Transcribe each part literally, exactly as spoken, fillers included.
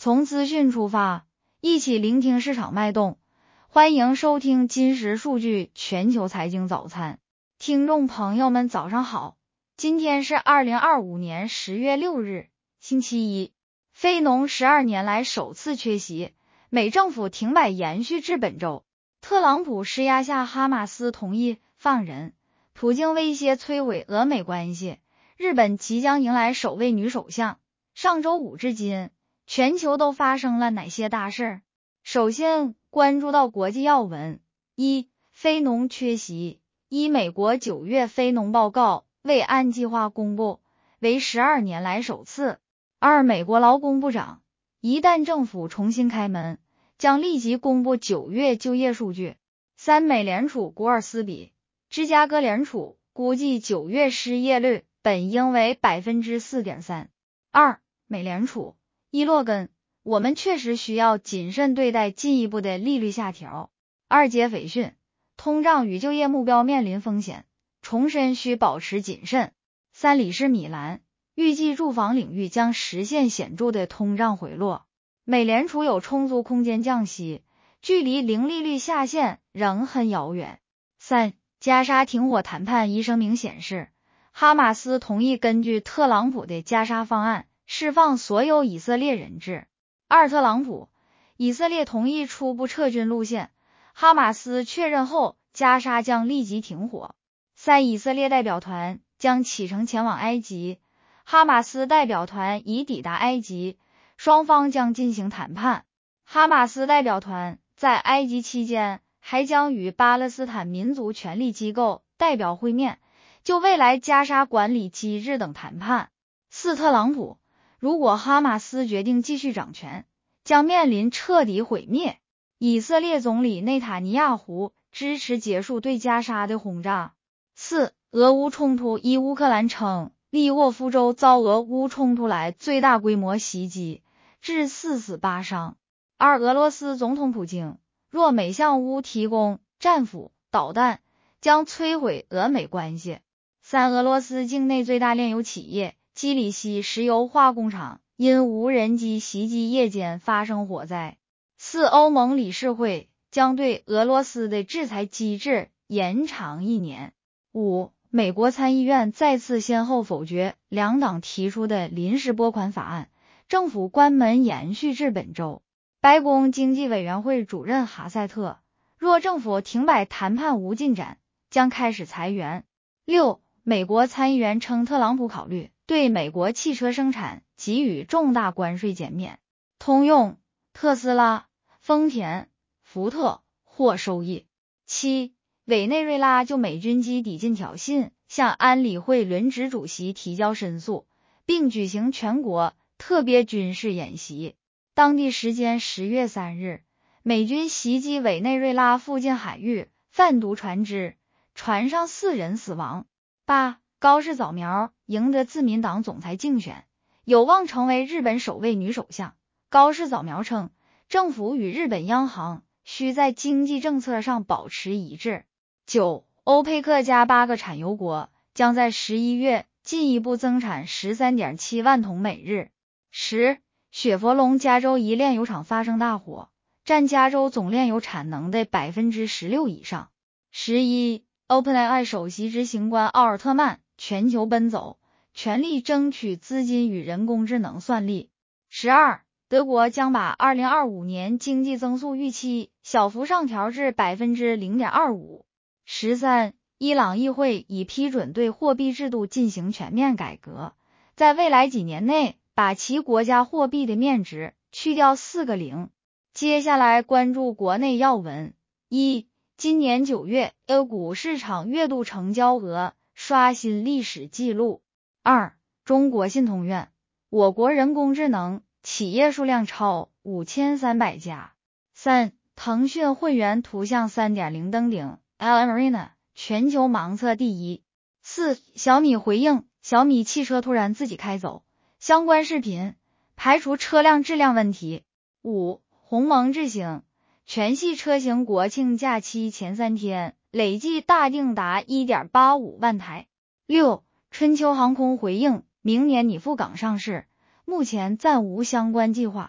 从资讯出发，一起聆听市场脉动。欢迎收听今时数据全球财经早餐。听众朋友们早上好，今天是二零二五年十月六日，星期一。非农十二年来首次缺席，美政府停摆延续至本周。特朗普施压下，哈马斯同意放人，普京威胁摧毁俄美关系，日本即将迎来首位女首相。上周五至今，全球都发生了哪些大事？首先关注到国际要闻。一、非农缺席。一、美国九月非农报告未按计划公布，为十二年来首次。二、美国劳工部长，一旦政府重新开门，将立即公布九月就业数据。三、美联储古尔斯比，芝加哥联储估计九月失业率本应为 百分之四点三。二、美联储，伊洛根，我们确实需要谨慎对待进一步的利率下调。二、杰斐逊，通胀与就业目标面临风险，重申需保持谨慎。三、理事米兰，预计住房领域将实现显著的通胀回落，美联储有充足空间降息，距离零利率下限仍很遥远。三、加沙停火谈判一声明显示，哈马斯同意根据特朗普的加沙方案释放所有以色列人质。二、特朗普，以色列同意初步撤军路线，哈马斯确认后，加沙将立即停火。三、以色列代表团将启程前往埃及，哈马斯代表团已抵达埃及，双方将进行谈判。哈马斯代表团在埃及期间还将与巴勒斯坦民族权力机构代表会面，就未来加沙管理机制等谈判。四、特朗普，如果哈马斯决定继续掌权，将面临彻底毁灭。以色列总理内塔尼亚胡支持结束对加沙的轰炸。四、俄乌冲突。一、乌克兰称利沃夫州遭俄乌冲突来最大规模袭击，致四死八伤。二、俄罗斯总统普京，若美向乌提供战斧、导弹，将摧毁俄美关系。三、俄罗斯境内最大炼油企业基里希石油化工厂因无人机袭击夜间发生火灾。四、欧盟理事会将对俄罗斯的制裁机制延长一年。五、美国参议院再次先后否决两党提出的临时拨款法案，政府关门延续至本周。白宫经济委员会主任哈塞特，若政府停摆谈判无进展，将开始裁员。六、美国参议员称特朗普考虑对美国汽车生产给予重大关税减免，通用、特斯拉、丰田、福特或收益。七、委内瑞拉就美军机抵近挑衅向安理会轮值主席提交申诉，并举行全国特别军事演习。当地时间十月三日，美军袭击委内瑞拉附近海域贩毒船只，船上四人死亡。八、高市早苗赢得自民党总裁竞选，有望成为日本首位女首相。高市早苗称，政府与日本央行需在经济政策上保持一致。九、欧佩克加八个产油国将在十一月进一步增产 十三点七万桶每日。十、雪佛龙加州一炼油厂发生大火，占加州总炼油产能的 百分之十六 以上。十一、OpenAI 首席执行官奥尔特曼全球奔走，全力争取资金与人工智能算力。十二、德国将把二零二五年经济增速预期小幅上调至 百分之零点二五。十三、伊朗议会已批准对货币制度进行全面改革，在未来几年内把其国家货币的面值去掉四个零。接下来关注国内要闻。一、今年九月 A 股市场月度成交额刷新历史记录。二、中国信通院，我国人工智能企业数量超五千三百家。三、腾讯会员图像 三点零 登顶 L-Arena 全球盲测第一。四、小米回应小米汽车突然自己开走，相关视频排除车辆质量问题。五、鸿蒙智行全系车型国庆假期前三天累计大订达 一点八五万台。六、春秋航空回应明年拟赴港上市，目前暂无相关计划，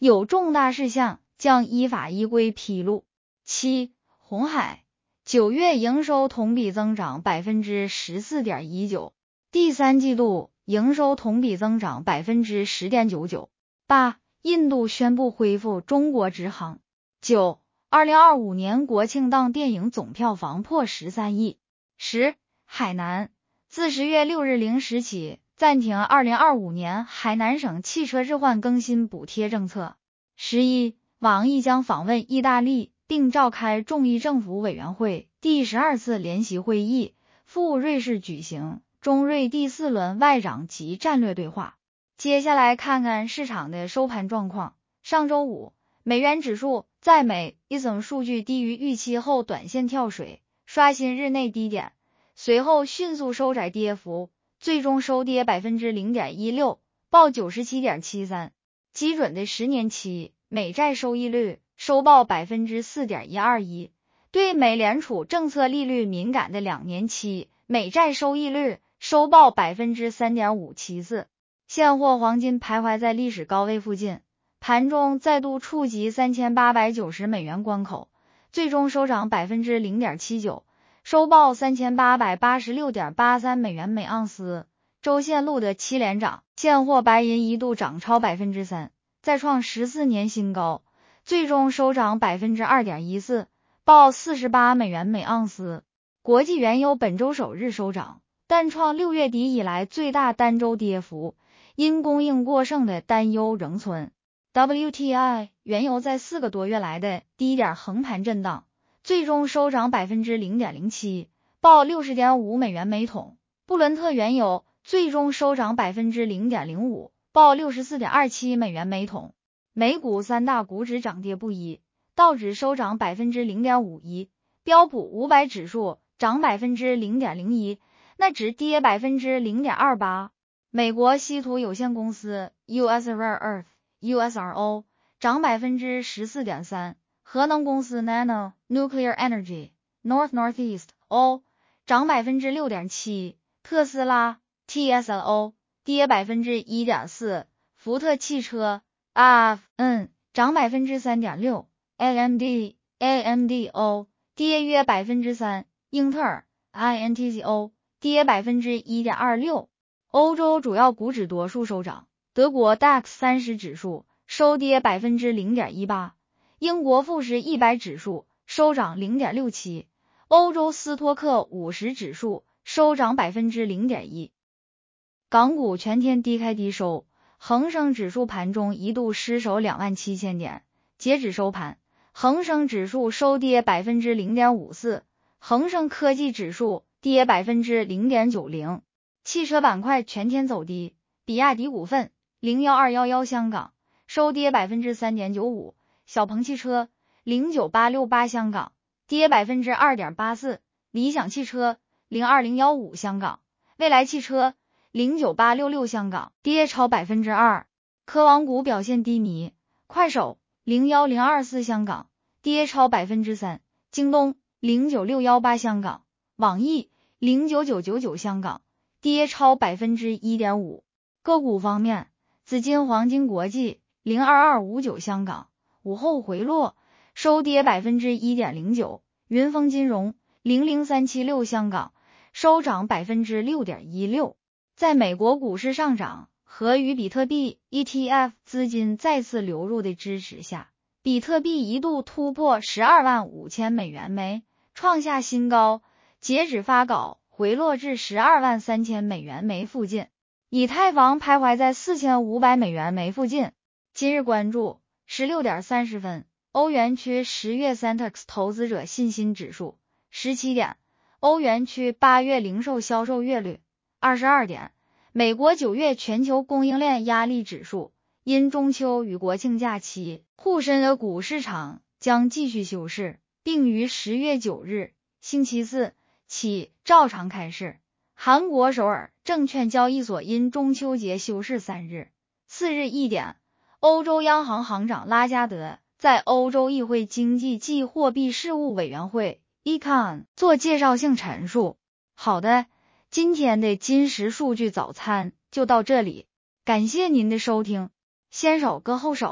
有重大事项将依法依规披露。七、鸿海九月营收同比增长 百分之十四点一九， 第三季度营收同比增长 百分之十点九九。八、印度宣布恢复中国直航。九、二零二五年国庆档电影总票房破十三亿。十、海南自十月六日零时起暂停二零二五年海南省汽车置换更新补贴政策。十一、王毅将访问意大利，并召开众议政府委员会第十二次联席会议，赴瑞士举行中瑞第四轮外长及战略对话。接下来看看市场的收盘状况。上周五，美元指数在美 I S M 数据低于预期后短线跳水，刷新日内低点，随后迅速收窄跌幅，最终收跌 百分之零点一六， 报 九十七点七三。基准的十年期美债收益率收报 百分之四点一二一， 对美联储政策利率敏感的两年期美债收益率收报 百分之三点五七四。 现货黄金徘徊在历史高位附近，盘中再度触及三千八百九十美元关口，最终收涨 百分之零点七九， 收报 三千八百八十六点八三美元每盎司。周线录得七连涨，现货白银一度涨超 百分之三， 再创十四年新高，最终收涨 百分之二点一四， 报四十八美元每盎司。国际原油本周首日收涨，但创六月底以来最大单周跌幅，因供应过剩的担忧仍存。 W T I 原油在四个多月来的低点横盘震荡，最终收涨 百分之零点零七， 报 六十点五美元每桶。布伦特原油最终收涨 百分之零点零五， 报 六十四点二七美元每桶。美股三大股指涨跌不一，道指收涨 百分之零点五一， 标普五百指数涨 百分之零点零一， 纳指跌 百分之零点二八。 美国稀土有限公司 U S Rare Earth U S R O 涨 百分之十四点三， 核能公司 Nano Nuclear Energy North Northeast O 涨 百分之六点七， 特斯拉 T S L O 跌 百分之一点四， 福特汽车 A F N 涨 百分之三点六， A M D A M D O 跌约 百分之三， 英特尔 I N T Z O 跌 百分之一点二六。 欧洲主要股指多数收涨，德国 D A X 三十指数收跌 百分之零点一八， 英国富时一百指数收涨 零点六七， 欧洲斯托克五十指数收涨 百分之零点一。 港股全天低开低收，恒生指数盘中一度失守两万七千点，截止收盘，恒生指数收跌 百分之零点五四， 恒生科技指数跌 百分之零点九零。 汽车板块全天走低，比亚迪股份零一二一一香港收跌 百分之三点九五， 小鹏汽车零九八六八香港跌 百分之二点八四， 理想汽车零二零一五香港，蔚来汽车零九八六六香港跌超 百分之二。 科网股表现低迷，快手零一零二四香港跌超 百分之三， 京东零九六一八香港，网易零九九九九香港跌超 百分之一点五。 个股方面，紫金黄金国际零二二五九香港午后回落，收跌 百分之一点零九， 云峰金融零零三七六香港收涨 百分之六点一六。 在美国股市上涨和与比特币 E T F 资金再次流入的支持下，比特币一度突破十二万五千美元每，创下新高，截止发稿回落至十二万三千美元每附近。以太坊徘徊在四千五百美元每附近。今日关注十六点三十分，欧元区十月 Centex 投资者信心指数，十七点，欧元区八月零售销售月率，二十二点，美国九月全球供应链压力指数。因中秋与国庆假期，沪深的股市场将继续休市，并于十月九日星期四起照常开市。韩国首尔证券交易所因中秋节休市三日。次日一点，欧洲央行行长拉加德在欧洲议会经济暨货币事务委员会 E C O N 做介绍性陈述。好的，今天的金石数据早餐就到这里，感谢您的收听，先手歌后手。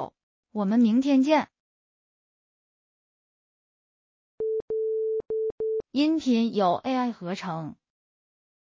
我们明天见。音频由 A I 合成。